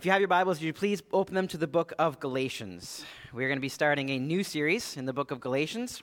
If you have your Bibles, would you please open them to the book of Galatians. We're going to be starting a new series in the book of Galatians.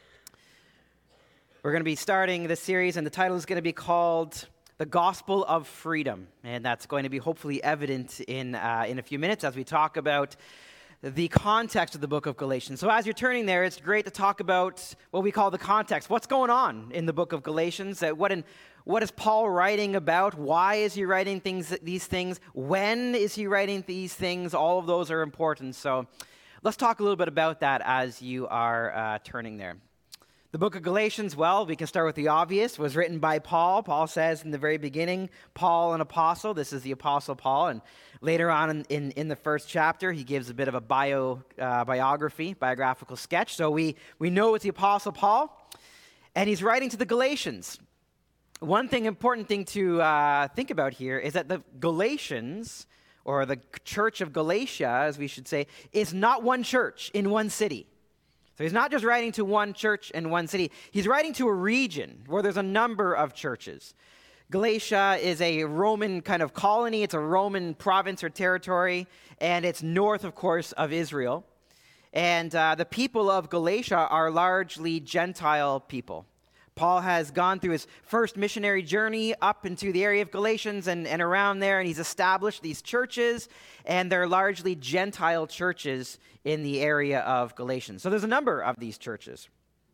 We're going to be starting this series, and the title is going to be called The Gospel of Freedom. And that's going to be hopefully evident in a few minutes as we talk about the context of the book of Galatians. So as you're turning there, it's great to talk about what we call the context. What's going on in the book of Galatians? What is Paul writing about? Why is he writing these things? When is he writing these things? All of those are important. So let's talk a little bit about that as you are turning there. The book of Galatians, well, we can start with the obvious, was written by Paul. Paul says in the very beginning, Paul, an apostle. This is the Apostle Paul. And later on in the first chapter, he gives a bit of a biographical sketch. So we know it's the Apostle Paul. And he's writing to the Galatians. One important thing to think about here is that the Galatians, or the church of Galatia, as we should say, is not one church in one city. So he's not just writing to one church in one city. He's writing to a region where there's a number of churches. Galatia is a Roman kind of colony. It's a Roman province or territory, and it's north, of course, of Israel. And the people of Galatia are largely Gentile people. Paul has gone through his first missionary journey up into the area of Galatians and around there, and he's established these churches, and they're largely Gentile churches in the area of Galatians. So there's a number of these churches.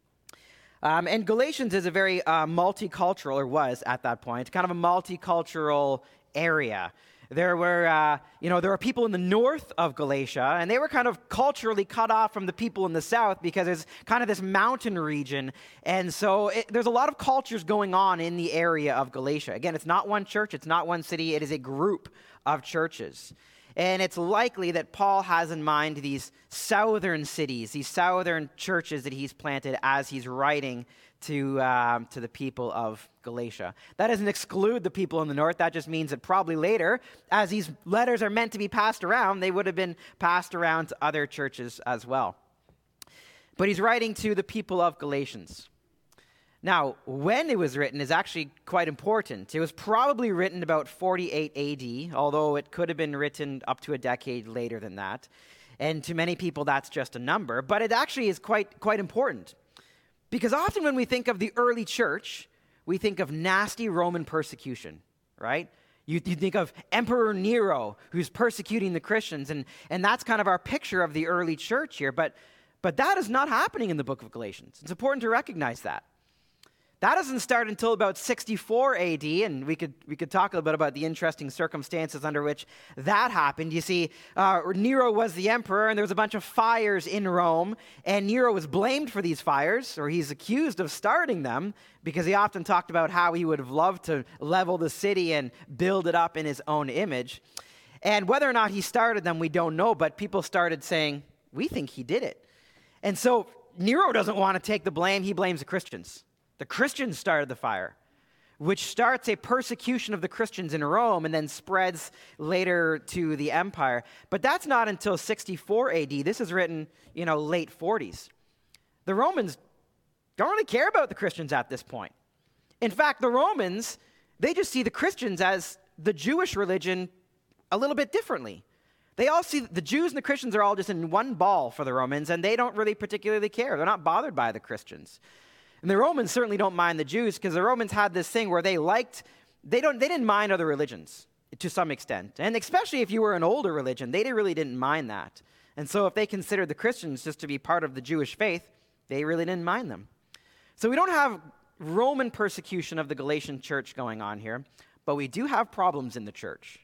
And Galatians is a very multicultural, or was at that point, kind of a multicultural area. There were people in the north of Galatia, and they were kind of culturally cut off from the people in the south because it's kind of this mountain region. And so there's a lot of cultures going on in the area of Galatia. Again, it's not one church, it's not one city, it is a group of churches. And it's likely that Paul has in mind these southern cities, these southern churches that he's planted as he's writing to the people of Galatia. That doesn't exclude the people in the north. That just means that probably later, as these letters are meant to be passed around, they would have been passed around to other churches as well. But he's writing to the people of Galatians. Now, when it was written is actually quite important. It was probably written about 48 AD, although it could have been written up to a decade later than that. And to many people, that's just a number. But it actually is quite important. Because often when we think of the early church, we think of nasty Roman persecution, right? You think of Emperor Nero, who's persecuting the Christians, and that's kind of our picture of the early church here. But that is not happening in the book of Galatians. It's important to recognize that. That doesn't start until about 64 AD, and we could talk a little bit about the interesting circumstances under which that happened. You see, Nero was the emperor, and there was a bunch of fires in Rome, and Nero was blamed for these fires, or he's accused of starting them, because he often talked about how he would have loved to level the city and build it up in his own image. And whether or not he started them, we don't know, but people started saying, we think he did it. And so Nero doesn't want to take the blame. He blames the Christians. The Christians started the fire, which starts a persecution of the Christians in Rome and then spreads later to the empire. But that's not until 64 AD. This is written, late 40s. The Romans don't really care about the Christians at this point. In fact, the Romans, they just see the Christians as the Jewish religion a little bit differently. They all see the Jews and the Christians are all just in one ball for the Romans, and they don't really particularly care. They're not bothered by the Christians. And the Romans certainly don't mind the Jews because the Romans had this thing where they didn't mind other religions to some extent. And especially if you were an older religion, they really didn't mind that. And so if they considered the Christians just to be part of the Jewish faith, they really didn't mind them. So we don't have Roman persecution of the Galatian church going on here, but we do have problems in the church.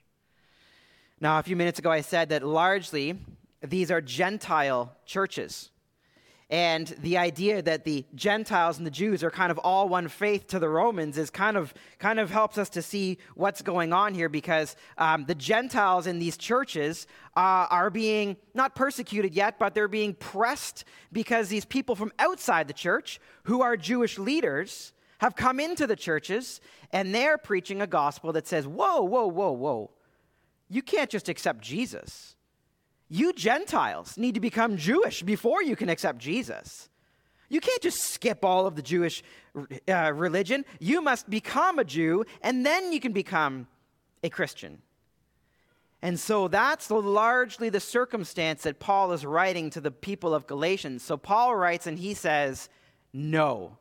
Now, a few minutes ago, I said that largely these are Gentile churches. And the idea that the Gentiles and the Jews are kind of all one faith to the Romans is kind of helps us to see what's going on here, because the Gentiles in these churches are being not persecuted yet, but they're being pressed because these people from outside the church, who are Jewish leaders, have come into the churches, and they're preaching a gospel that says, whoa. You can't just accept Jesus. You Gentiles need to become Jewish before you can accept Jesus. You can't just skip all of the Jewish religion. You must become a Jew, and then you can become a Christian. And so that's largely the circumstance that Paul is writing to the people of Galatians. So Paul writes and he says, no.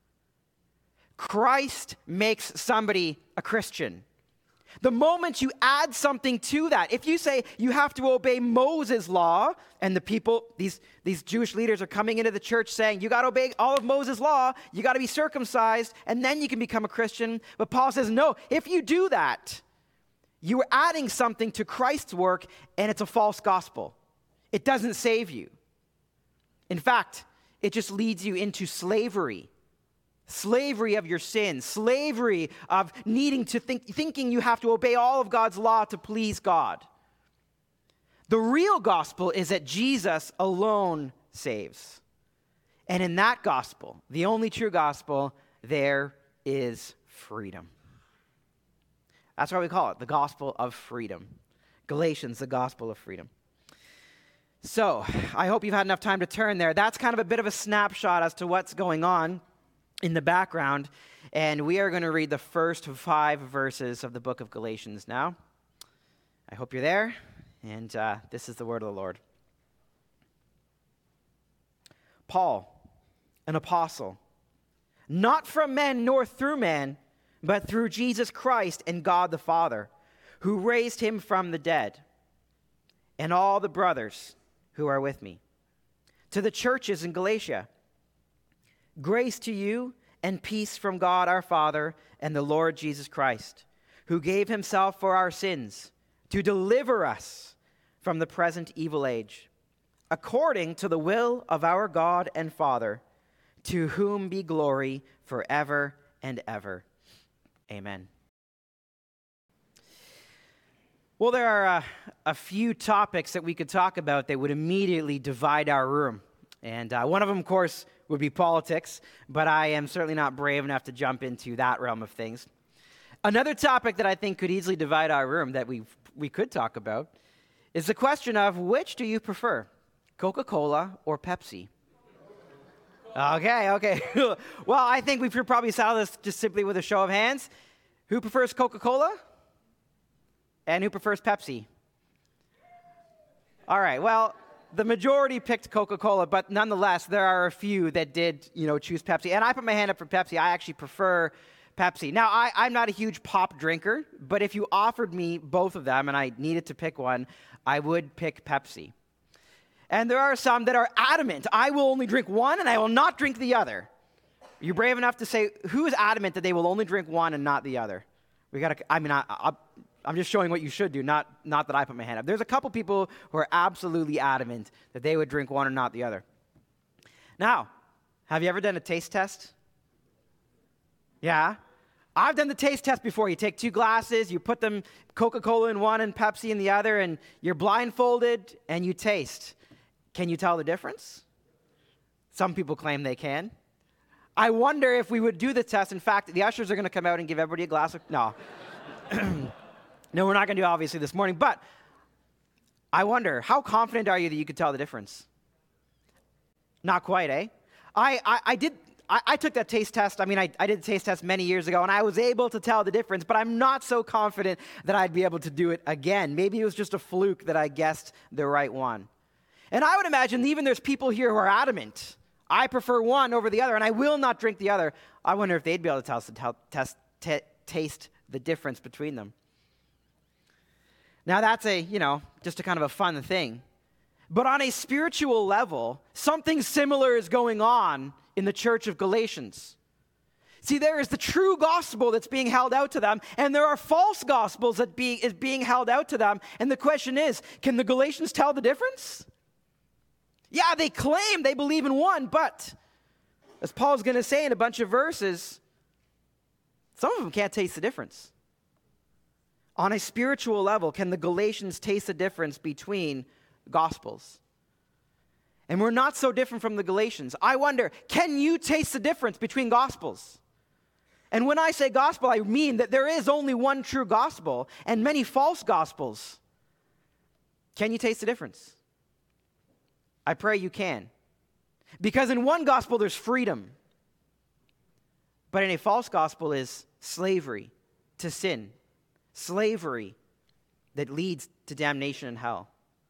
Christ makes somebody a Christian. The moment you add something to that, if you say you have to obey Moses' law, and the people, these Jewish leaders are coming into the church saying, you got to obey all of Moses' law, you got to be circumcised, and then you can become a Christian. But Paul says, no, if you do that, you are adding something to Christ's work, and it's a false gospel. It doesn't save you. In fact, it just leads you into slavery. Slavery of your sin, slavery of needing to thinking you have to obey all of God's law to please God. The real gospel is that Jesus alone saves. And in that gospel, the only true gospel, there is freedom. That's why we call it the gospel of freedom. Galatians, the gospel of freedom. So, I hope you've had enough time to turn there. That's kind of a bit of a snapshot as to what's going on in the background, and we are going to read the first 5 verses of the book of Galatians now. I hope you're there, and this is the word of the Lord. Paul, an apostle, not from men nor through man, but through Jesus Christ and God the Father, who raised him from the dead, and all the brothers who are with me. To the churches in Galatia, grace to you and peace from God our Father and the Lord Jesus Christ, who gave himself for our sins to deliver us from the present evil age, according to the will of our God and Father, to whom be glory forever and ever. Amen. Well, there are a few topics that we could talk about that would immediately divide our room. And one of them, of course, would be politics, but I am certainly not brave enough to jump into that realm of things. Another topic that I think could easily divide our room that we could talk about is the question of which do you prefer, Coca-Cola or Pepsi? Okay. Well, I think we should probably settle this just simply with a show of hands. Who prefers Coca-Cola? And who prefers Pepsi? All right, well, the majority picked Coca-Cola, but nonetheless, there are a few that did, choose Pepsi. And I put my hand up for Pepsi. I actually prefer Pepsi. Now, I'm not a huge pop drinker, but if you offered me both of them and I needed to pick one, I would pick Pepsi. And there are some that are adamant. I will only drink one and I will not drink the other. Are you brave enough to say who is adamant that they will only drink one and not the other? I'm just showing what you should do, not that I put my hand up. There's a couple people who are absolutely adamant that they would drink one and not the other. Now, have you ever done a taste test? Yeah? I've done the taste test before. You take 2 glasses, you put them Coca-Cola in one and Pepsi in the other, and you're blindfolded and you taste. Can you tell the difference? Some people claim they can. I wonder if we would do the test. In fact, the ushers are going to come out and give everybody a glass of... No. No, we're not going to do obviously this morning, but I wonder, how confident are you that you could tell the difference? Not quite, eh? I took that taste test. I did the taste test many years ago, and I was able to tell the difference, but I'm not so confident that I'd be able to do it again. Maybe it was just a fluke that I guessed the right one. And I would imagine even there's people here who are adamant. I prefer one over the other, and I will not drink the other. I wonder if they'd be able to tell us taste the difference between them. Now that's just a kind of a fun thing. But on a spiritual level, something similar is going on in the church of Galatians. See, there is the true gospel that's being held out to them, and there are false gospels that is being held out to them. And the question is, can the Galatians tell the difference? Yeah, they claim they believe in one, but as Paul's going to say in a bunch of verses, some of them can't taste the difference. On a spiritual level, can the Galatians taste the difference between gospels? And we're not so different from the Galatians. I wonder, can you taste the difference between gospels? And when I say gospel, I mean that there is only one true gospel and many false gospels. Can you taste the difference? I pray you can. Because in one gospel, there's freedom. But in a false gospel is slavery to sin. Slavery that leads to damnation and hell.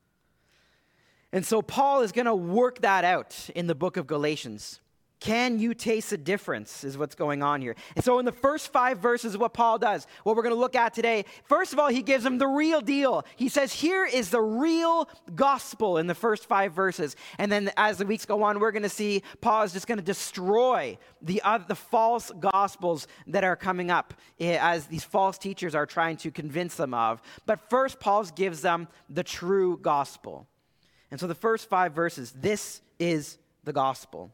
And so Paul is going to work that out in the book of Galatians. Can you taste the difference is what's going on here. And so in the first 5 verses of what Paul does, what we're going to look at today, first of all, he gives them the real deal. He says, here is the real gospel in the first 5 verses. And then as the weeks go on, we're going to see Paul is just going to destroy the false gospels that are coming up as these false teachers are trying to convince them of. But first, Paul gives them the true gospel. And so the first 5 verses, this is the gospel.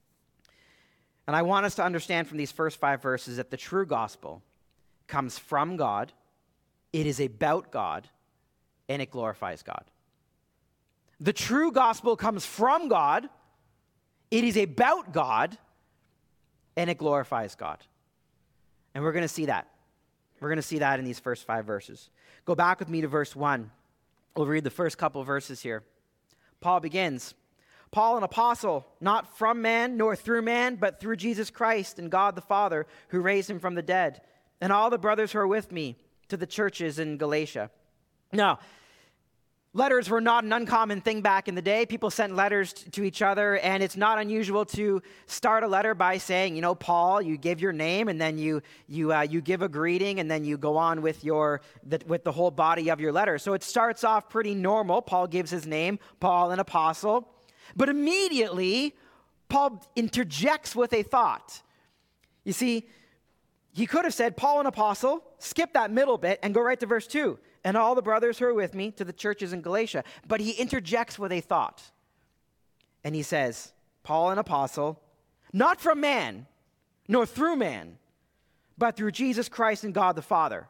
And I want us to understand from these first 5 verses that the true gospel comes from God, it is about God, and it glorifies God. The true gospel comes from God, it is about God, and it glorifies God. And we're going to see that. We're going to see that in these first 5 verses. Go back with me to verse 1. We'll read the first couple of verses here. Paul begins, Paul, an apostle, not from man nor through man, but through Jesus Christ and God the Father, who raised him from the dead, and all the brothers who are with me, to the churches in Galatia. Now, letters were not an uncommon thing back in the day. People sent letters to each other, and it's not unusual to start a letter by saying, Paul, you give your name, and then you give a greeting, and then you go on with the whole body of your letter. So it starts off pretty normal. Paul gives his name, Paul, an apostle. But immediately, Paul interjects with a thought. You see, he could have said, Paul, an apostle, skip that middle bit, and go right to verse 2. And all the brothers who are with me to the churches in Galatia. But he interjects with a thought. And he says, Paul, an apostle, not from man, nor through man, but through Jesus Christ and God the Father.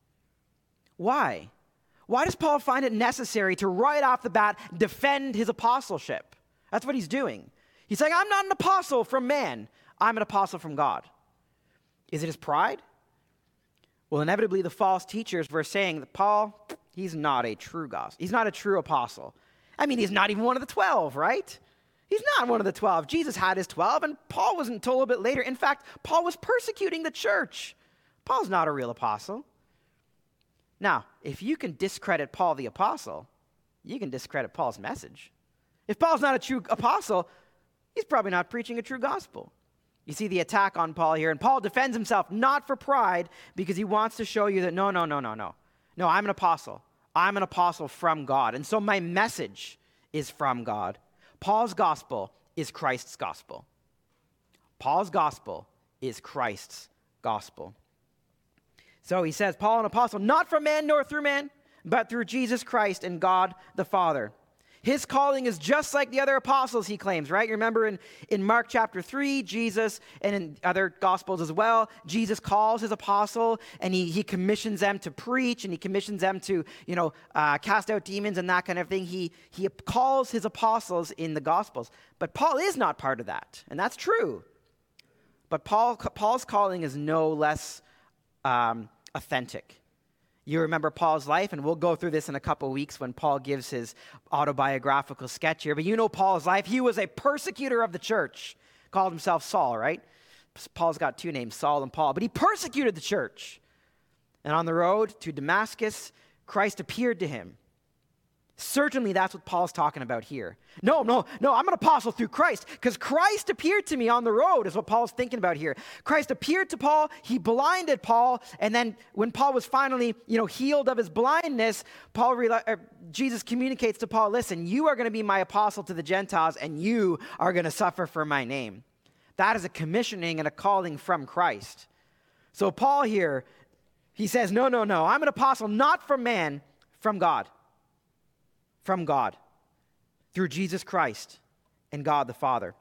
Why? Why does Paul find it necessary to right off the bat defend his apostleship? That's what he's doing. He's saying, I'm not an apostle from man. I'm an apostle from God. Is it his pride? Well, inevitably, the false teachers were saying that Paul, he's not a true gospel. He's not a true apostle. I mean, he's not even one of the 12, right? He's not one of the 12. Jesus had his 12, and Paul was until a little bit later. In fact, Paul was persecuting the church. Paul's not a real apostle. Now, if you can discredit Paul the apostle, you can discredit Paul's message. If Paul's not a true apostle, he's probably not preaching a true gospel. You see the attack on Paul here, and Paul defends himself not for pride because he wants to show you that no, I'm an apostle. I'm an apostle from God, and so my message is from God. Paul's gospel is Christ's gospel. Paul's gospel is Christ's gospel. So he says, Paul, an apostle, not from man nor through man, but through Jesus Christ and God the Father. His calling is just like the other apostles, he claims, right? You remember in Mark chapter 3, Jesus, and in other gospels as well, Jesus calls his apostle, and he commissions them to preach, and he commissions them to, cast out demons and that kind of thing. He calls his apostles in the gospels. But Paul is not part of that, and that's true. But Paul's calling is no less authentic. You remember Paul's life, and we'll go through this in a couple of weeks when Paul gives his autobiographical sketch here. But you know Paul's life. He was a persecutor of the church. Called himself Saul, right? Paul's got 2 names, Saul and Paul. But he persecuted the church. And on the road to Damascus, Christ appeared to him. Certainly that's what Paul's talking about here. No, I'm an apostle through Christ because Christ appeared to me on the road is what Paul's thinking about here. Christ appeared to Paul, he blinded Paul, and then when Paul was finally, healed of his blindness, Jesus communicates to Paul, listen, you are going to be my apostle to the Gentiles and you are going to suffer for my name. That is a commissioning and a calling from Christ. So Paul here, he says, no, I'm an apostle not from man, from God. From God, through Jesus Christ and God the Father.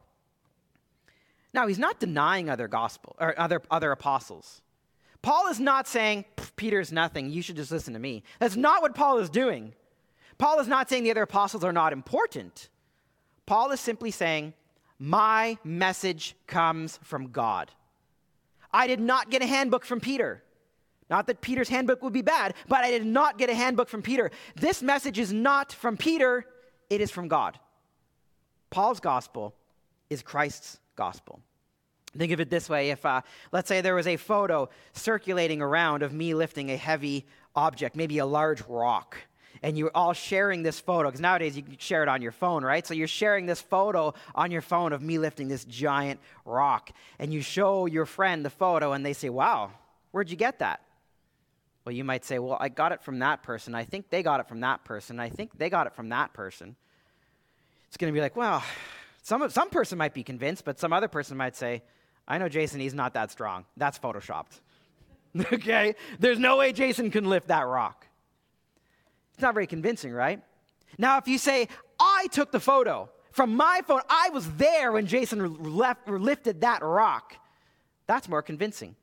Now, he's not denying other apostles. Paul is not saying, Peter's nothing, you should just listen to me. That's not what Paul is doing. Paul is not saying the other apostles are not important. Paul is simply saying, my message comes from God. I did not get a handbook from Peter. Not that Peter's handbook would be bad, but I did not get a handbook from Peter. This message is not from Peter, it is from God. Paul's gospel is Christ's gospel. Think of it this way. If, let's say there was a photo circulating around of me lifting a heavy object, maybe a large rock, and you're all sharing this photo, because nowadays you can share it on your phone, right? So you're sharing this photo on your phone of me lifting this giant rock, and you show your friend the photo, and they say, wow, where'd you get that? Well, you might say, well, I got it from that person. I think they got it from that person. I think they got it from that person. It's going to be like, well, some person might be convinced, but some other person might say, I know Jason, he's not that strong. That's photoshopped. Okay? There's no way Jason can lift that rock. It's not very convincing, right? Now, if you say, I took the photo from my phone, I was there when Jason lifted that rock, that's more convincing.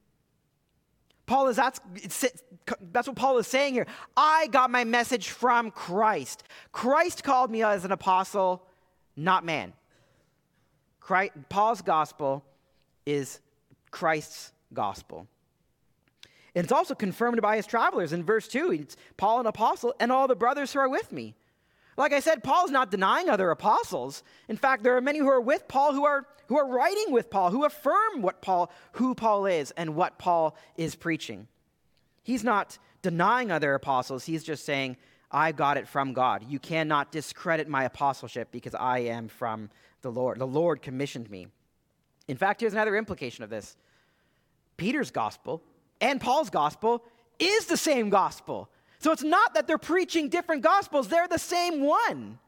That's what Paul is saying here. I got my message from Christ. Christ called me as an apostle, not man. Paul's gospel is Christ's gospel. And it's also confirmed by his travelers. In verse 2, it's Paul, an apostle, and all the brothers who are with me. Like I said, Paul's not denying other apostles. In fact, there are many who are with Paul who are writing with Paul, who affirm who Paul is and what Paul is preaching. He's not denying other apostles. He's just saying, I got it from God. You cannot discredit my apostleship because I am from the Lord. The Lord commissioned me. In fact, here's another implication of this. Peter's gospel and Paul's gospel is the same gospel. So it's not that they're preaching different gospels. They're the same one.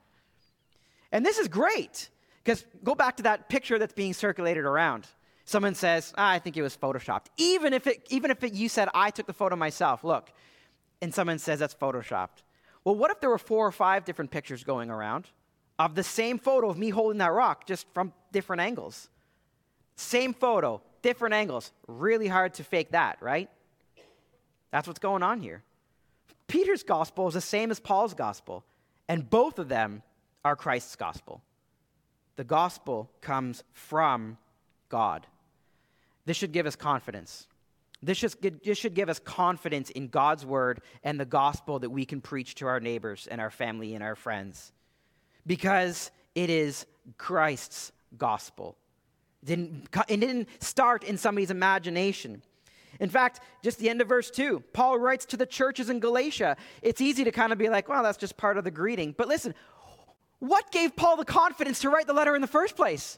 And this is great, because go back to that picture that's being circulated around. Someone says, I think it was photoshopped. Even if you said, I took the photo myself, look, and someone says that's photoshopped. Well, what if there were 4 or 5 different pictures going around of the same photo of me holding that rock, just from different angles? Same photo, different angles. Really hard to fake that, right? That's what's going on here. Peter's gospel is the same as Paul's gospel, and both of them are Christ's gospel. The gospel comes from God. This should give us confidence. This should give us confidence in God's word and the gospel that we can preach to our neighbors and our family and our friends, because it is Christ's gospel. It didn't start in somebody's imagination. In fact, just the end of verse 2, Paul writes to the churches in Galatia. It's easy to kind of be like, well, that's just part of the greeting. But listen, what gave Paul the confidence to write the letter in the first place?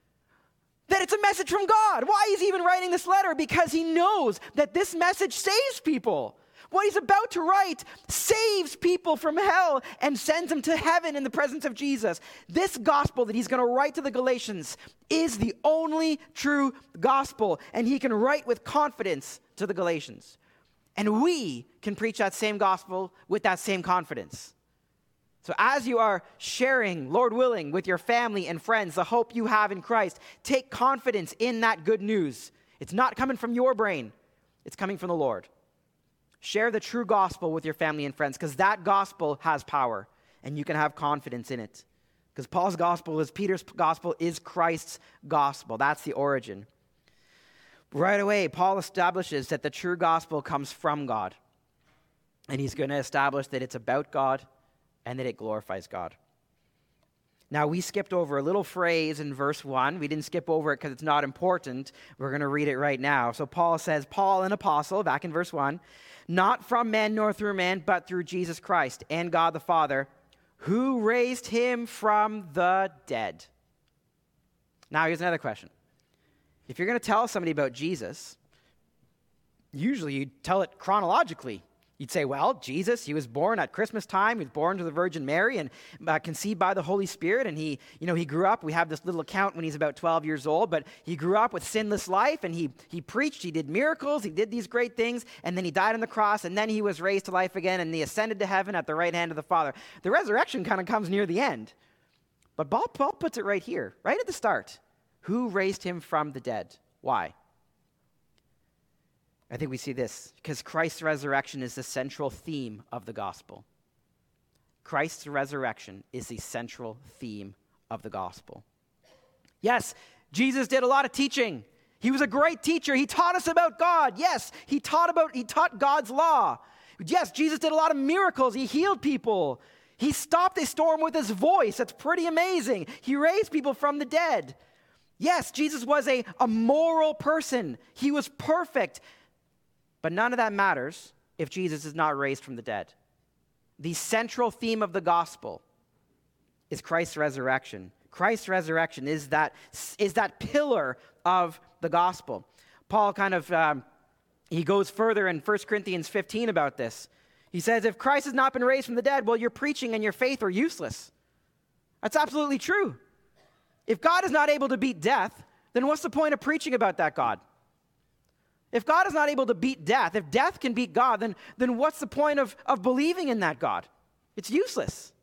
That it's a message from God. Why is he even writing this letter? Because he knows that this message saves people. What he's about to write saves people from hell and sends them to heaven in the presence of Jesus. This gospel that he's going to write to the Galatians is the only true gospel, and he can write with confidence to the Galatians. And we can preach that same gospel with that same confidence. So as you are sharing, Lord willing, with your family and friends the hope you have in Christ, take confidence in that good news. It's not coming from your brain. It's coming from the Lord. Share the true gospel with your family and friends, because that gospel has power, and you can have confidence in it. Because Paul's gospel Peter's gospel is Christ's gospel. That's the origin. Right away, Paul establishes that the true gospel comes from God. And he's going to establish that it's about God and that it glorifies God. Now, we skipped over a little phrase in verse 1. We didn't skip over it because it's not important. We're going to read it right now. So Paul says, Paul, an apostle, back in verse 1, not from men nor through man, but through Jesus Christ and God the Father, who raised him from the dead. Now, here's another question. If you're going to tell somebody about Jesus, usually you tell it chronologically. You'd say, well, Jesus, he was born at Christmas time. He was born to the Virgin Mary and conceived by the Holy Spirit. And he grew up. We have this little account when he's about 12 years old, but he grew up with sinless life, and he preached, he did miracles, he did these great things, and then he died on the cross, and then he was raised to life again, and he ascended to heaven at the right hand of the Father. The resurrection kind of comes near the end. But Paul puts it right here, right at the start. Who raised him from the dead? Why? I think we see this because Christ's resurrection is the central theme of the gospel. Christ's resurrection is the central theme of the gospel. Yes, Jesus did a lot of teaching. He was a great teacher. He taught us about God. Yes, he taught God's law. Yes, Jesus did a lot of miracles. He healed people. He stopped a storm with his voice. That's pretty amazing. He raised people from the dead. Yes, Jesus was a moral person. He was perfect. But none of that matters if Jesus is not raised from the dead. The central theme of the gospel is Christ's resurrection. Christ's resurrection is that pillar of the gospel. Paul he goes further in 1 Corinthians 15 about this. He says, if Christ has not been raised from the dead, well, your preaching and your faith are useless. That's absolutely true. If God is not able to beat death, then what's the point of preaching about that God? If God is not able to beat death, if death can beat God, then what's the point of believing in that God? It's useless.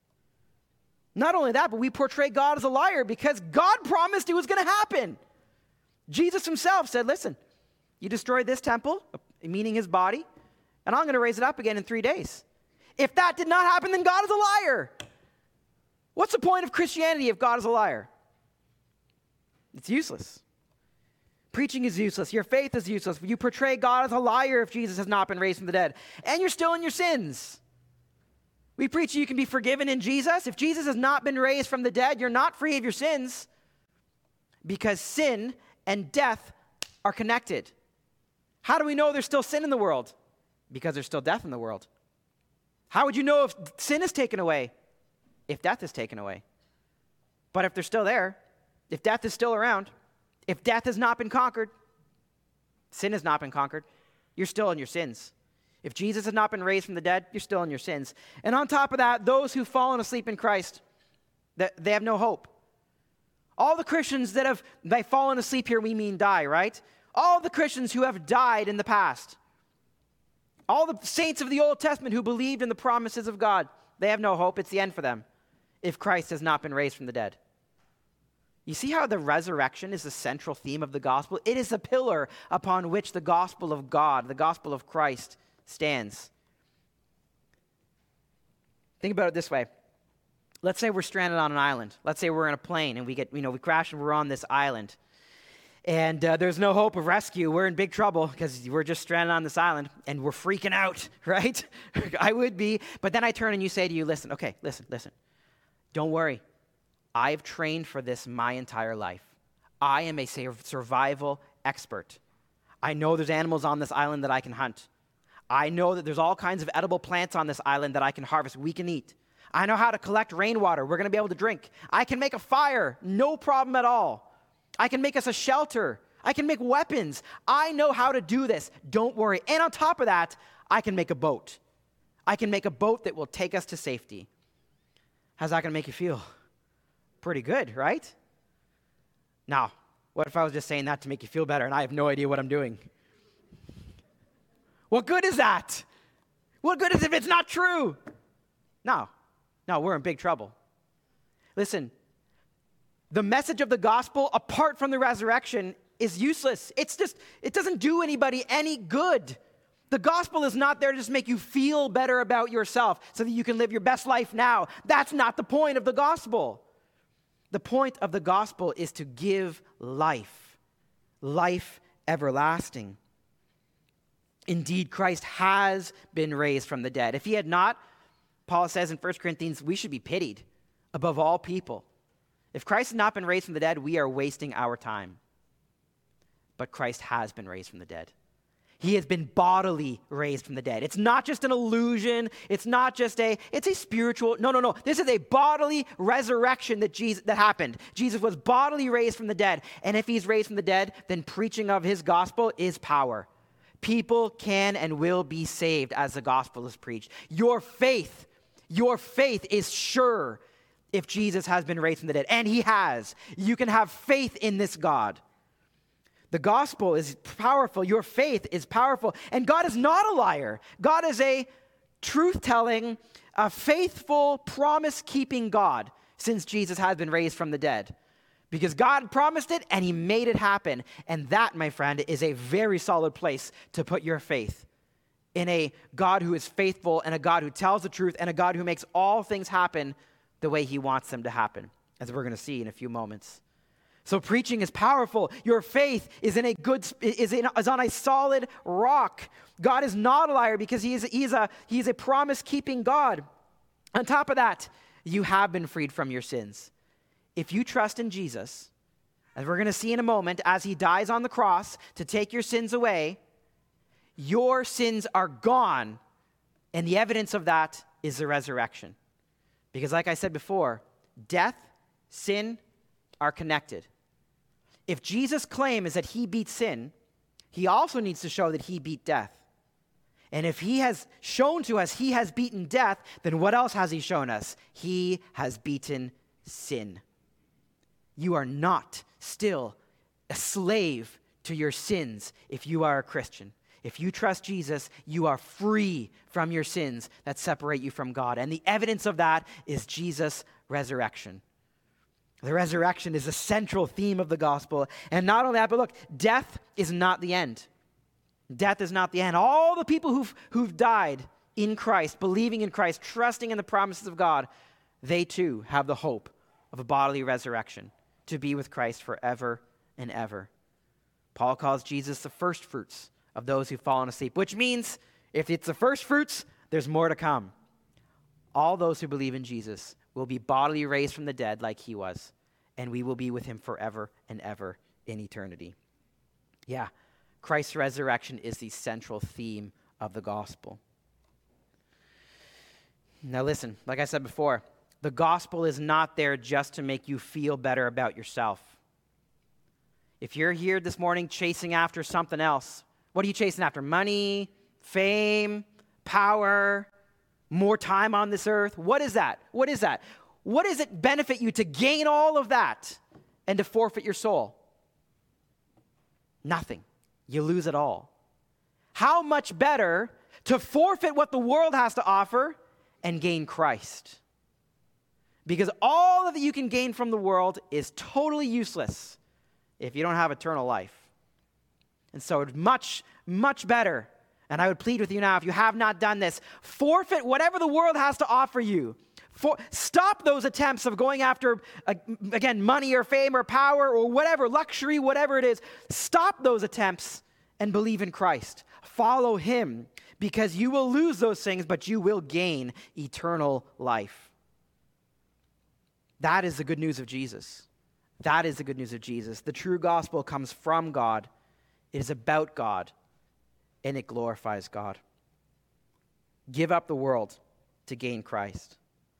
Not only that, but we portray God as a liar because God promised it was going to happen. Jesus himself said, listen, you destroyed this temple, meaning his body, and I'm going to raise it up again in 3 days. If that did not happen, then God is a liar. What's the point of Christianity if God is a liar? It's useless. Preaching is useless. Your faith is useless. You portray God as a liar if Jesus has not been raised from the dead. And you're still in your sins. We preach you can be forgiven in Jesus. If Jesus has not been raised from the dead, you're not free of your sins because sin and death are connected. How do we know there's still sin in the world? Because there's still death in the world. How would you know if sin is taken away? If death is taken away. But if they're still there, if death is still around, if death has not been conquered, sin has not been conquered, you're still in your sins. If Jesus has not been raised from the dead, you're still in your sins. And on top of that, those who've fallen asleep in Christ, they have no hope. All the Christians that have fallen asleep here, we mean die, right? All the Christians who have died in the past, all the saints of the Old Testament who believed in the promises of God, they have no hope. It's the end for them if Christ has not been raised from the dead. You see how the resurrection is the central theme of the gospel? It is a pillar upon which the gospel of God, the gospel of Christ, stands. Think about it this way. Let's say we're stranded on an island. Let's say we're in a plane and we crash and we're on this island. And there's no hope of rescue. We're in big trouble because we're just stranded on this island and we're freaking out, right? I would be. But then I turn and you say to you, listen. Don't worry. I've trained for this my entire life. I am a survival expert. I know there's animals on this island that I can hunt. I know that there's all kinds of edible plants on this island that I can harvest, we can eat. I know how to collect rainwater. We're going to be able to drink. I can make a fire, no problem at all. I can make us a shelter. I can make weapons. I know how to do this. Don't worry. And on top of that, I can make a boat. I can make a boat that will take us to safety. How's that going to make you feel? Pretty good, right? Now, what if I was just saying that to make you feel better and I have no idea what I'm doing? What good is that? What good is it if it's not true? No, we're in big trouble. Listen, the message of the gospel apart from the resurrection is useless. It doesn't do anybody any good. The gospel is not there to just make you feel better about yourself so that you can live your best life now. That's not the point of the gospel. The point of the gospel is to give life everlasting. Indeed, Christ has been raised from the dead. If he had not, Paul says in 1 Corinthians, we should be pitied above all people. If Christ has not been raised from the dead, we are wasting our time. But Christ has been raised from the dead. He has been bodily raised from the dead. It's not just an illusion. It's a spiritual, no. This is a bodily resurrection that happened. Jesus was bodily raised from the dead. And if he's raised from the dead, then preaching of his gospel is power. People can and will be saved as the gospel is preached. Your faith is sure if Jesus has been raised from the dead. And he has. You can have faith in this God. The gospel is powerful. Your faith is powerful. And God is not a liar. God is a truth-telling, a faithful, promise-keeping God since Jesus has been raised from the dead. Because God promised it and he made it happen. And that, my friend, is a very solid place to put your faith in a God who is faithful and a God who tells the truth and a God who makes all things happen the way he wants them to happen, as we're going to see in a few moments. So preaching is powerful. Your faith is on a solid rock. God is not a liar because he is a promise-keeping God. On top of that, you have been freed from your sins. If you trust in Jesus, as we're going to see in a moment, as he dies on the cross to take your sins away, Your sins are gone, and the evidence of that is the resurrection. Because like I said before, death, sin are connected. If Jesus' claim is that he beat sin, he also needs to show that he beat death. And if he has shown to us he has beaten death, then what else has he shown us? He has beaten sin. You are not still a slave to your sins if you are a Christian. If you trust Jesus, you are free from your sins that separate you from God. And the evidence of that is Jesus' resurrection. The resurrection is the central theme of the gospel. And not only that, but look, death is not the end. Death is not the end. All the people who've died in Christ, believing in Christ, trusting in the promises of God, they too have the hope of a bodily resurrection to be with Christ forever and ever. Paul calls Jesus the first fruits of those who've fallen asleep, which means if it's the first fruits, there's more to come. All those who believe in Jesus will be bodily raised from the dead like he was, and we will be with him forever and ever in eternity. Yeah, Christ's resurrection is the central theme of the gospel. Now listen, like I said before, the gospel is not there just to make you feel better about yourself. If you're here this morning chasing after something else, what are you chasing after? Money, fame, power, more time on this earth? What is that? What is that? What does it benefit you to gain all of that and to forfeit your soul? Nothing. You lose it all. How much better to forfeit what the world has to offer and gain Christ? Because all of that you can gain from the world is totally useless if you don't have eternal life. And so it's much, much better. And I would plead with you now, if you have not done this, forfeit whatever the world has to offer you. Stop those attempts of going after, again, money or fame or power or whatever, luxury, whatever it is. Stop those attempts and believe in Christ. Follow him, because you will lose those things, but you will gain eternal life. That is the good news of Jesus. That is the good news of Jesus. The true gospel comes from God. It is about God, and it glorifies God. Give up the world to gain Christ.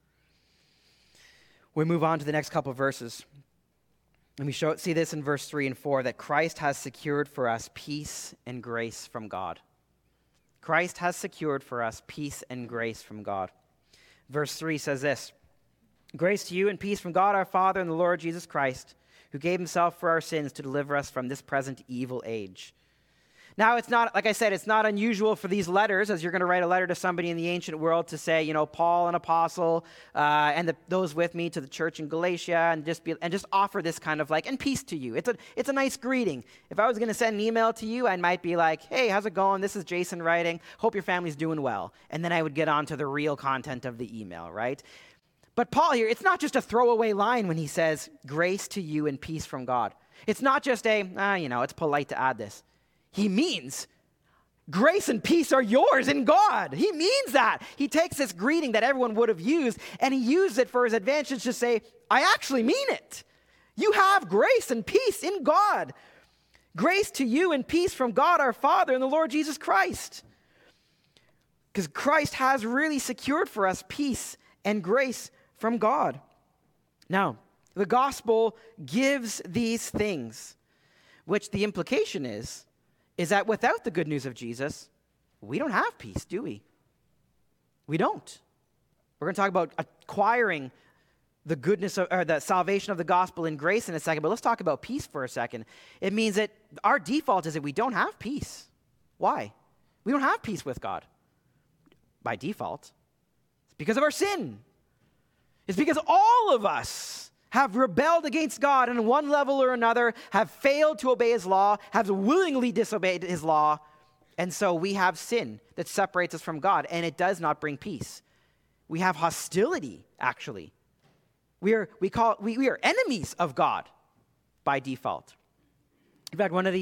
We move on to the next couple of verses. And we see this in verse 3 and 4, that Christ has secured for us peace and grace from God. Christ has secured for us peace and grace from God. Verse 3 says this, "Grace to you and peace from God our Father and the Lord Jesus Christ, who gave himself for our sins to deliver us from this present evil age." Now, it's not, like I said, it's not unusual for these letters, as you're going to write a letter to somebody in the ancient world, to say, Paul, an apostle, and those with me to the church in Galatia, and just offer this kind of and peace to you. It's a nice greeting. If I was going to send an email to you, I might be like, "Hey, how's it going? This is Jason writing. Hope your family's doing well." And then I would get on to the real content of the email, right? But Paul here, it's not just a throwaway line when he says, "Grace to you and peace from God." It's not just it's polite to add this. He means grace and peace are yours in God. He means that. He takes this greeting that everyone would have used, and he used it for his advantage to say, I actually mean it. You have grace and peace in God. Grace to you and peace from God our Father and the Lord Jesus Christ. Because Christ has really secured for us peace and grace from God. Now, the gospel gives these things, which the implication is that without the good news of Jesus, we don't have peace, do we? We don't. We're going to talk about acquiring the goodness or the salvation of the gospel in grace in a second, but let's talk about peace for a second. It means that our default is that we don't have peace. Why? We don't have peace with God by default. It's because of our sin. It's because all of us have rebelled against God and on one level or another have failed to obey his law, have willingly disobeyed his law, and so we have sin that separates us from God, and it does not bring peace. We have hostility, actually. We are enemies of God by default. In fact, one of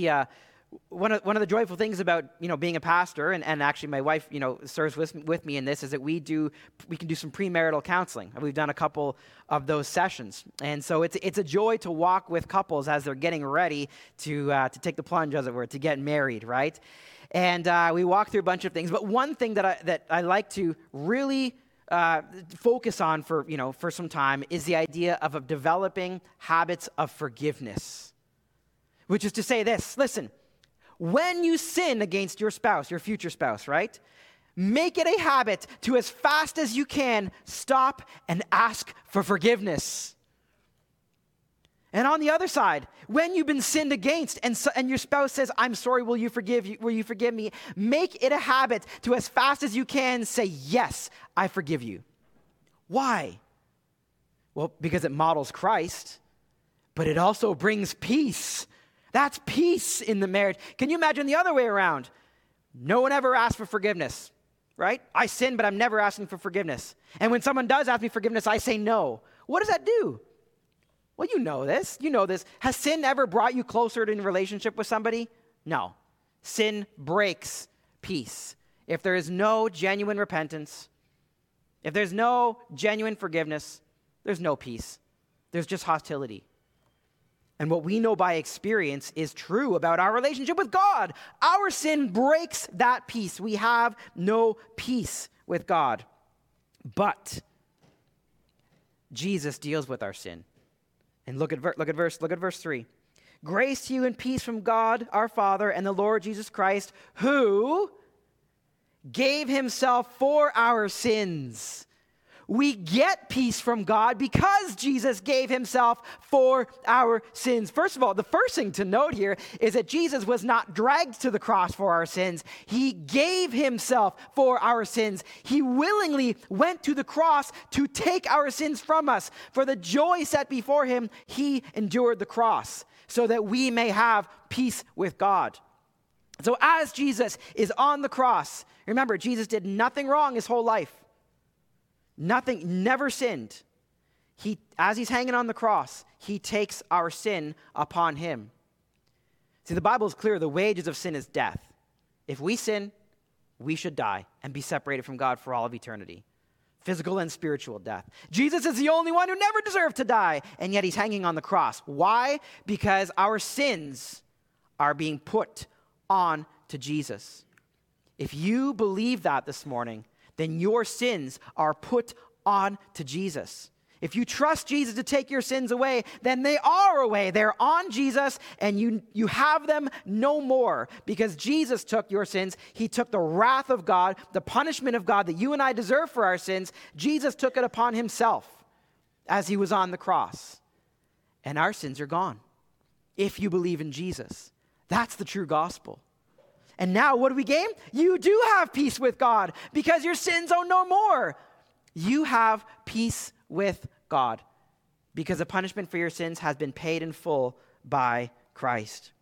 the joyful things about being a pastor, and actually my wife serves with me in this, is that we can do some premarital counseling. We've done a couple of those sessions, and so it's a joy to walk with couples as they're getting ready to take the plunge, as it were, to get married, right? And we walked through a bunch of things. But one thing that I like to really focus on for some time is the idea of developing habits of forgiveness. Which is to say this, listen, when you sin against your spouse, your future spouse, right? Make it a habit to, as fast as you can, stop and ask for forgiveness. And on the other side, when you've been sinned against and your spouse says, I'm sorry, will you forgive me? Make it a habit to, as fast as you can, say, yes, I forgive you. Why? Well, because it models Christ, but it also brings peace. That's peace in the marriage. Can you imagine the other way around? No one ever asks for forgiveness, right? I sin, but I'm never asking for forgiveness. And when someone does ask me forgiveness, I say no. What does that do? Well, you know this. You know this. Has sin ever brought you closer in relationship with somebody? No. Sin breaks peace. If there is no genuine repentance, if there's no genuine forgiveness, there's no peace. There's just hostility. And what we know by experience is true about our relationship with God. Our sin breaks that peace. We have no peace with God. But Jesus deals with our sin. And look at verse 3. Grace to you and peace from God our Father and the Lord Jesus Christ, who gave himself for our sins. We get peace from God because Jesus gave himself for our sins. First of all, the first thing to note here is that Jesus was not dragged to the cross for our sins. He gave himself for our sins. He willingly went to the cross to take our sins from us. For the joy set before him, he endured the cross so that we may have peace with God. So as Jesus is on the cross, remember, Jesus did nothing wrong his whole life. Nothing, never sinned. As he's hanging on the cross, he takes our sin upon him. See, the Bible is clear. The wages of sin is death. If we sin, we should die and be separated from God for all of eternity. Physical and spiritual death. Jesus is the only one who never deserved to die, and yet he's hanging on the cross. Why? Because our sins are being put on to Jesus. If you believe that this morning, then your sins are put on to Jesus. If you trust Jesus to take your sins away, then they are away. They're on Jesus, and you have them no more. Because Jesus took your sins. He took the wrath of God, the punishment of God that you and I deserve for our sins. Jesus took it upon himself as he was on the cross. And our sins are gone if you believe in Jesus. That's the true gospel. And now what do we gain? You do have peace with God because your sins are no more. You have peace with God because the punishment for your sins has been paid in full by Christ.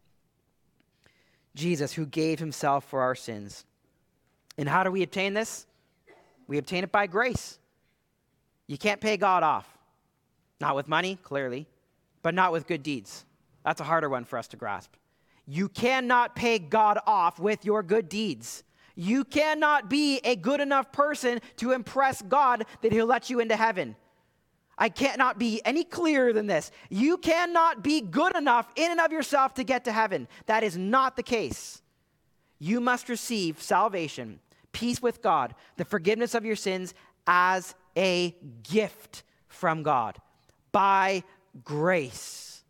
Jesus, who gave himself for our sins. And how do we obtain this? We obtain it by grace. You can't pay God off. Not with money, clearly, but not with good deeds. That's a harder one for us to grasp. You cannot pay God off with your good deeds. You cannot be a good enough person to impress God that he'll let you into heaven. I cannot be any clearer than this. You cannot be good enough in and of yourself to get to heaven. That is not the case. You must receive salvation, peace with God, the forgiveness of your sins as a gift from God by grace.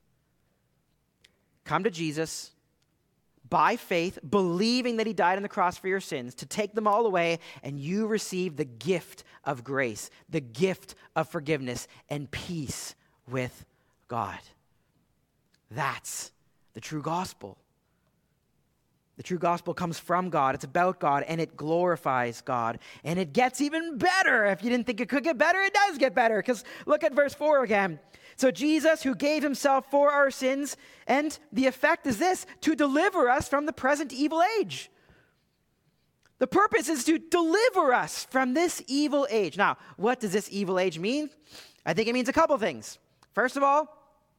Come to Jesus by faith, believing that he died on the cross for your sins to take them all away, and you receive the gift of grace, the gift of forgiveness and peace with God. That's the true gospel. The true gospel comes from God. It's about God, and it glorifies God. And it gets even better. If you didn't think it could get better, it does get better. Because look at verse 4 again. So Jesus, who gave himself for our sins, and the effect is this, to deliver us from the present evil age. The purpose is to deliver us from this evil age. Now, what does this evil age mean? I think it means a couple things. First of all,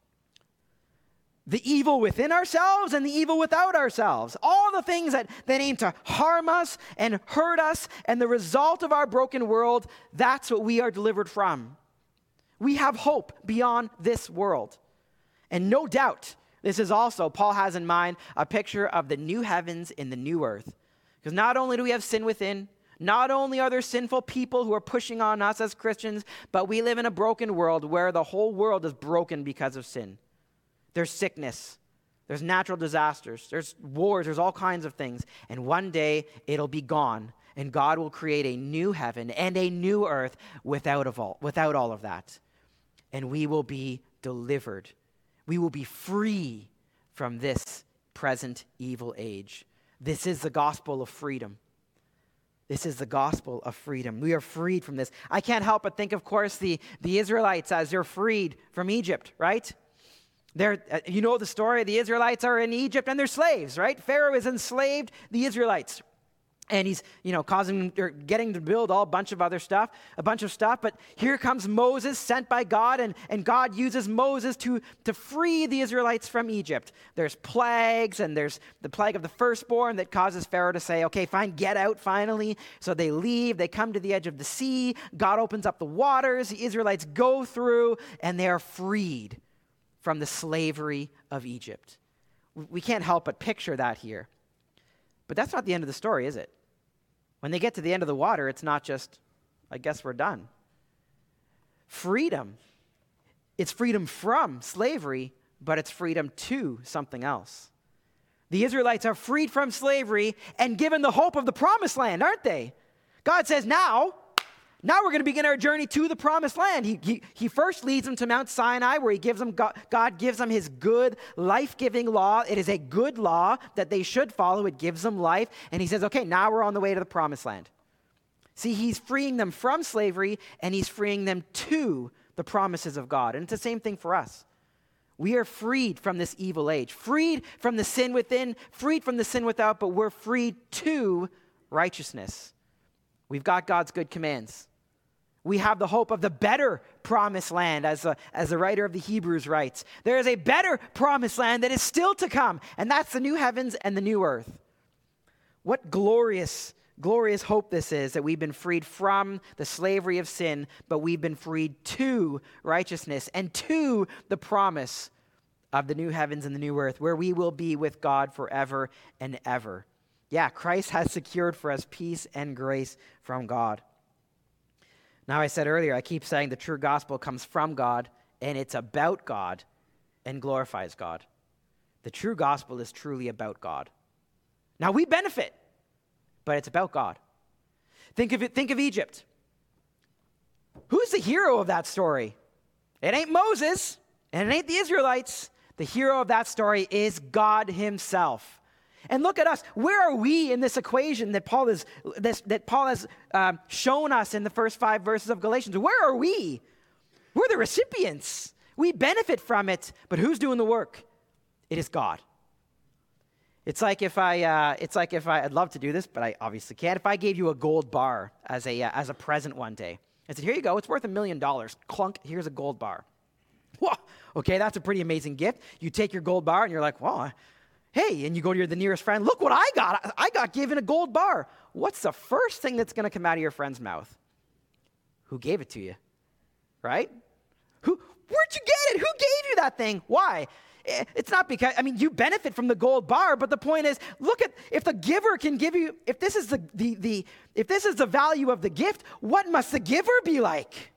the evil within ourselves and the evil without ourselves. All the things that aim to harm us and hurt us, and the result of our broken world, that's what we are delivered from. We have hope beyond this world. And no doubt, this is also, Paul has in mind, a picture of the new heavens and the new earth. Because not only do we have sin within, not only are there sinful people who are pushing on us as Christians, but we live in a broken world where the whole world is broken because of sin. There's sickness. There's natural disasters. There's wars. There's all kinds of things. And one day it'll be gone. And God will create a new heaven and a new earth without all of that. And we will be delivered. We will be free from this present evil age. This is the gospel of freedom. This is the gospel of freedom. We are freed from this. I can't help but think, of course, the Israelites as they're freed from Egypt, right? You know the story. The Israelites are in Egypt and they're slaves, right? Pharaoh has enslaved the Israelites. And he's, getting to build a bunch of stuff. But here comes Moses, sent by God, and God uses Moses to free the Israelites from Egypt. There's plagues, and there's the plague of the firstborn that causes Pharaoh to say, okay, fine, get out finally. So they leave. They come to the edge of the sea. God opens up the waters. The Israelites go through, and they are freed from the slavery of Egypt. We can't help but picture that here. But that's not the end of the story, is it? When they get to the end of the water, it's not just, I guess we're done. Freedom. It's freedom from slavery, but it's freedom to something else. The Israelites are freed from slavery and given the hope of the promised land, aren't they? God says, now we're going to begin our journey to the promised land. He first leads them to Mount Sinai, where God gives them his good, life-giving law. It is a good law that they should follow. It gives them life. And he says, okay, now we're on the way to the promised land. See, he's freeing them from slavery, and he's freeing them to the promises of God. And it's the same thing for us. We are freed from this evil age, freed from the sin within, freed from the sin without, but we're freed to righteousness. We've got God's good commands. We have the hope of the better promised land, as the writer of the Hebrews writes. There is a better promised land that is still to come, and that's the new heavens and the new earth. What glorious, glorious hope this is, that we've been freed from the slavery of sin, but we've been freed to righteousness and to the promise of the new heavens and the new earth, where we will be with God forever and ever. Yeah, Christ has secured for us peace and grace from God. Now, I said earlier, I keep saying the true gospel comes from God, and it's about God and glorifies God. The true gospel is truly about God. Now, we benefit, but it's about God. Think of Egypt. Who's the hero of that story? It ain't Moses, and it ain't the Israelites. The hero of that story is God himself. And look at us. Where are we in this equation that Paul has shown us in the first 5 verses of Galatians? Where are we? We're the recipients. We benefit from it, but who's doing the work? It is God. It's like if I'd love to do this, but I obviously can't. If I gave you a gold bar as a present one day, I said, here you go. It's worth $1 million. Clunk. Here's a gold bar. Whoa. Okay, that's a pretty amazing gift. You take your gold bar and you're like, well. Hey, and you go to the nearest friend, look what I got. I got given a gold bar. What's the first thing that's going to come out of your friend's mouth? Who gave it to you? Right? Where'd you get it? Who gave you that thing? Why? It's not because, you benefit from the gold bar, but the point is, look at, if the giver can give you, if this is if this is the value of the gift, what must the giver be like?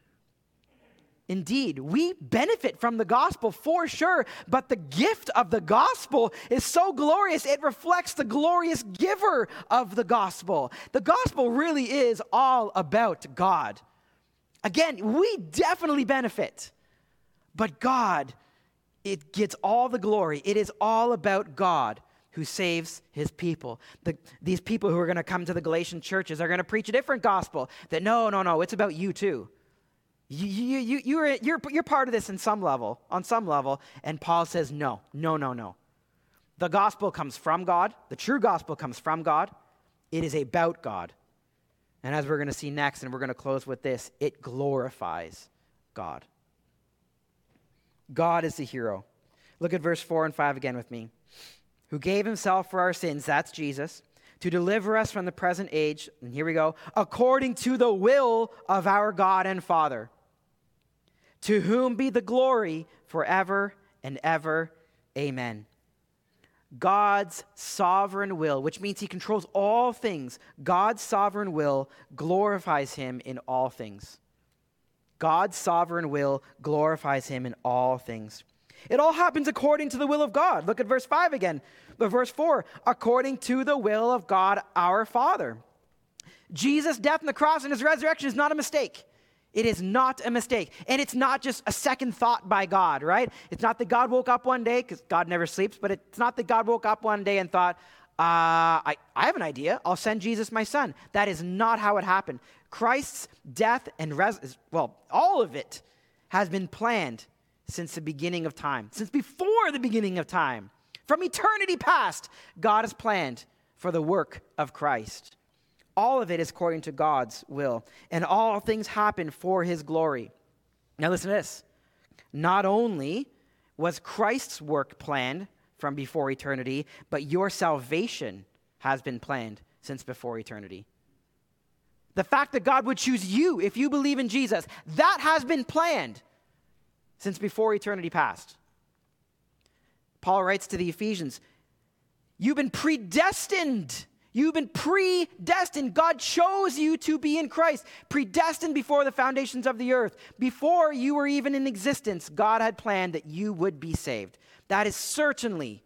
Indeed, we benefit from the gospel for sure, but the gift of the gospel is so glorious, it reflects the glorious giver of the gospel. The gospel really is all about God. Again, we definitely benefit, but God, it gets all the glory. It is all about God who saves his people. These people who are going to come to the Galatian churches are going to preach a different gospel, that no, it's about you too. You're part of this on some level, and Paul says, no. The gospel comes from God. The true gospel comes from God. It is about God. And as we're going to see next, and we're going to close with this, it glorifies God. God is the hero. Look at verse 4 and 5 again with me. Who gave himself for our sins, that's Jesus, to deliver us from the present age, and here we go, according to the will of our God and Father, to whom be the glory forever and ever. Amen. God's sovereign will, which means he controls all things. God's sovereign will glorifies him in all things. God's sovereign will glorifies him in all things. It all happens according to the will of God. Look at verse 5 again. But verse 4, according to the will of God our Father. Jesus' death on the cross and his resurrection is not a mistake. It is not a mistake. And it's not just a second thought by God, right? It's not that God woke up one day, because God never sleeps, but it's not that God woke up one day and thought, I have an idea. I'll send Jesus my son. That is not how it happened. Christ's death and all of it has been planned since the beginning of time. Since before the beginning of time. From eternity past, God has planned for the work of Christ. All of it is according to God's will, and all things happen for his glory. Now listen to this. Not only was Christ's work planned from before eternity, but your salvation has been planned since before eternity. The fact that God would choose you if you believe in Jesus, that has been planned since before eternity past. Paul writes to the Ephesians, you've been predestined. You've been predestined. God chose you to be in Christ, predestined before the foundations of the earth. Before you were even in existence, God had planned that you would be saved. That is certainly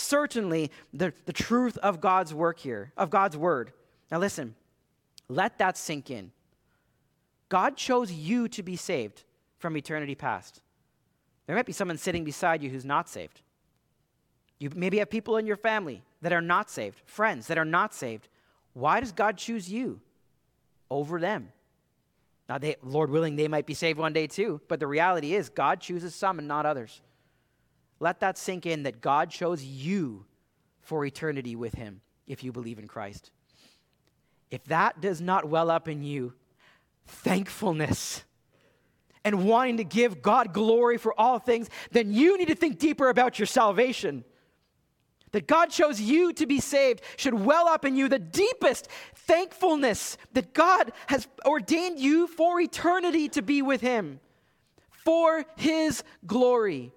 the truth of God's work here, of God's word. Now listen, let that sink in. God chose you to be saved from eternity past. There might be someone sitting beside you who's not saved. You maybe have people in your family that are not saved, friends that are not saved. Why does God choose you over them? Now, Lord willing, they might be saved one day too, but the reality is God chooses some and not others. Let that sink in that God chose you for eternity with him if you believe in Christ. If that does not well up in you thankfulness and wanting to give God glory for all things, then you need to think deeper about your salvation. That God chose you to be saved should well up in you the deepest thankfulness that God has ordained you for eternity to be with him, for his glory.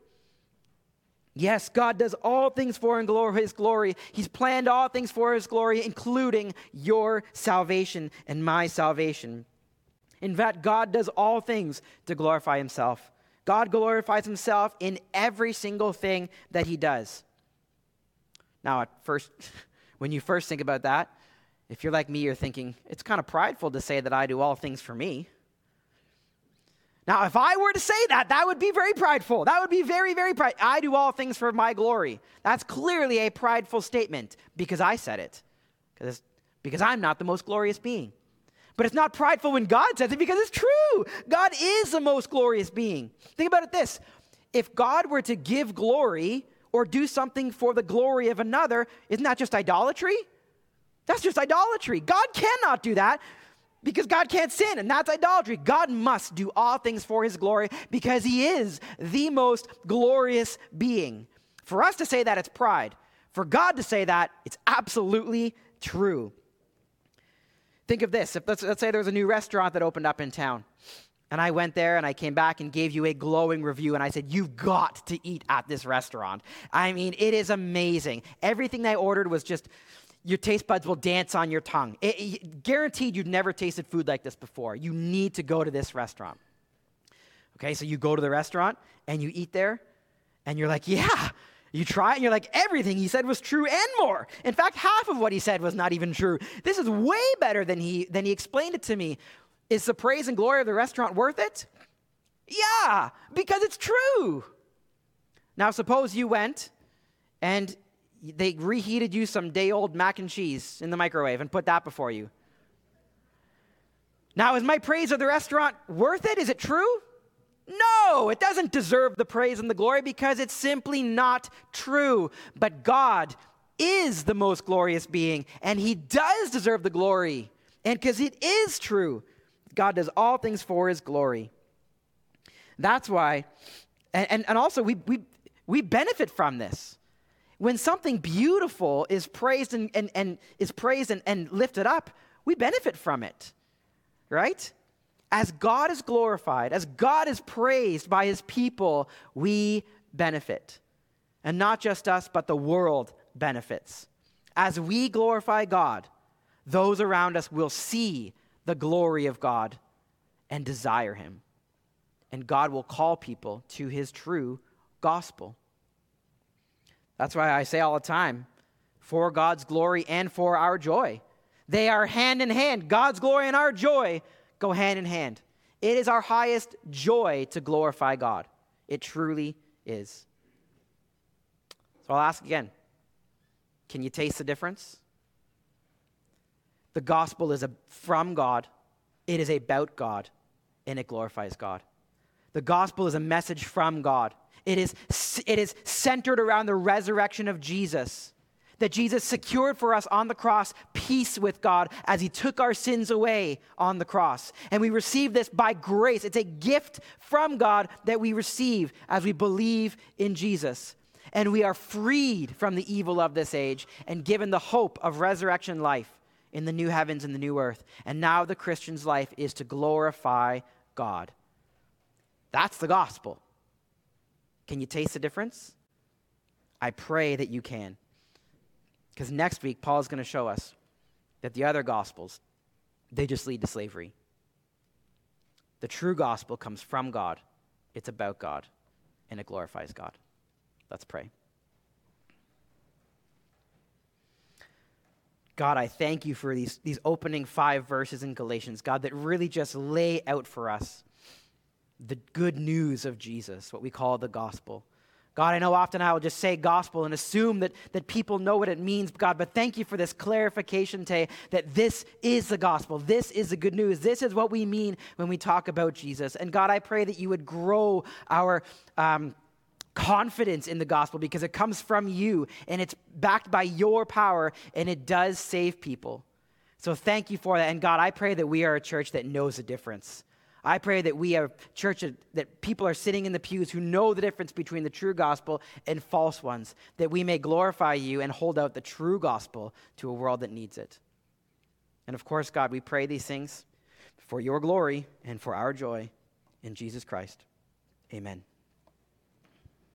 Yes, God does all things for his glory. He's planned all things for his glory, including your salvation and my salvation. In fact, God does all things to glorify himself. God glorifies himself in every single thing that he does. Now, at first, when you first think about that, if you're like me, you're thinking, it's kind of prideful to say that I do all things for me. Now, if I were to say that, that would be very prideful. That would be very, very prideful. I do all things for my glory. That's clearly a prideful statement because I said it, because I'm not the most glorious being. But it's not prideful when God says it because it's true. God is the most glorious being. Think about it this. If God were to give glory or do something for the glory of another, isn't that just idolatry? That's just idolatry. God cannot do that because God can't sin, and that's idolatry. God must do all things for his glory because he is the most glorious being. For us to say that, it's pride. For God to say that, it's absolutely true. Think of this. Let's say there was a new restaurant that opened up in town. And I went there and I came back and gave you a glowing review and I said, you've got to eat at this restaurant. I mean, it is amazing. Everything I ordered was just, your taste buds will dance on your tongue. Guaranteed you've never tasted food like this before. You need to go to this restaurant. Okay, so you go to the restaurant and you eat there and you're like, yeah. You try it and you're like, everything he said was true and more. In fact, half of what he said was not even true. This is way better than he explained it to me. Is the praise and glory of the restaurant worth it? Yeah, because it's true. Now, suppose you went and they reheated you some day-old mac and cheese in the microwave and put that before you. Now, is my praise of the restaurant worth it? Is it true? No, it doesn't deserve the praise and the glory because it's simply not true. But God is the most glorious being, and he does deserve the glory. And because it is true, God does all things for his glory. That's why, and also we benefit from this. When something beautiful is praised and is praised and lifted up, we benefit from it, right? As God is glorified, as God is praised by his people, we benefit. And not just us, but the world benefits. As we glorify God, those around us will see the glory of God and desire him. And God will call people to his true gospel. That's why I say all the time, for God's glory and for our joy. They are hand in hand. God's glory and our joy go hand in hand. It is our highest joy to glorify God. It truly is. So I'll ask again, can you taste the difference? The gospel is from God, it is about God, and it glorifies God. The gospel is a message from God. It is centered around the resurrection of Jesus, that Jesus secured for us on the cross peace with God as he took our sins away on the cross. And we receive this by grace. It's a gift from God that we receive as we believe in Jesus. And we are freed from the evil of this age and given the hope of resurrection life in the new heavens and the new earth. And now the Christian's life is to glorify God. That's the gospel. Can you taste the difference? I pray that you can. Because next week, Paul is going to show us that the other gospels, they just lead to slavery. The true gospel comes from God. It's about God. And it glorifies God. Let's pray. God, I thank you for these opening 5 verses in Galatians, God, that really just lay out for us the good news of Jesus, what we call the gospel. God, I know often I will just say gospel and assume that people know what it means, God, but thank you for this clarification today that this is the gospel. This is the good news. This is what we mean when we talk about Jesus. And God, I pray that you would grow our confidence in the gospel because it comes from you and it's backed by your power and it does save people. So thank you for that. And God, I pray that we are a church that knows the difference. I pray that we are a church that people are sitting in the pews who know the difference between the true gospel and false ones, that we may glorify you and hold out the true gospel to a world that needs it. And of course, God, we pray these things for your glory and for our joy in Jesus Christ. Amen.